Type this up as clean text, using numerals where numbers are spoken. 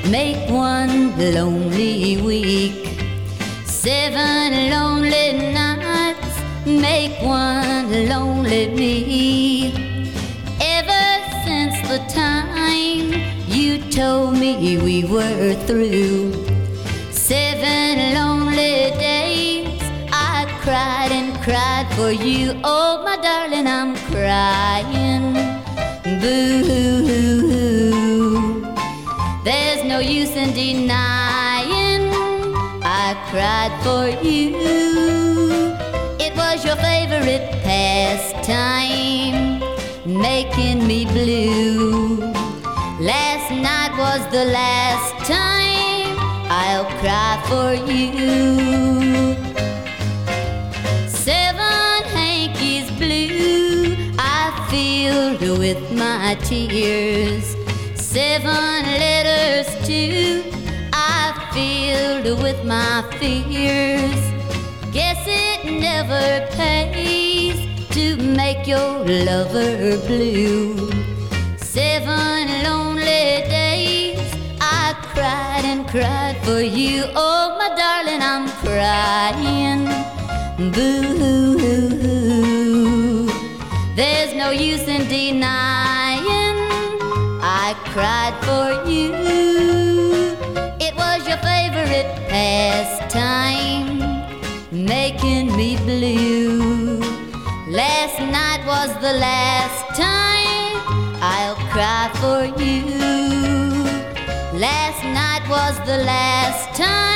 make one lonely week. 7 lonely nights make one lonely me. Ever since the time you told me we were through, 7 lonely days I cried and cried for you. Oh, my darling, I'm crying. Boo-hoo-hoo-hoo. There's no use in denying I cried for you. It was your favorite pastime, making me blue. Last night was the last time I'll cry for you. 7 hankies blue I filled with my tears. 7 letters too I filled with my fears. Guess it never pays to make your lover blue. 7 lonely days I cried and cried for you. Oh, my darling, I'm crying. Boo-hoo-hoo-hoo. There's no use in denying I cried for you. It was your favorite pastime, making me blue. Last night was the last time I'll cry for you. Last night was the last time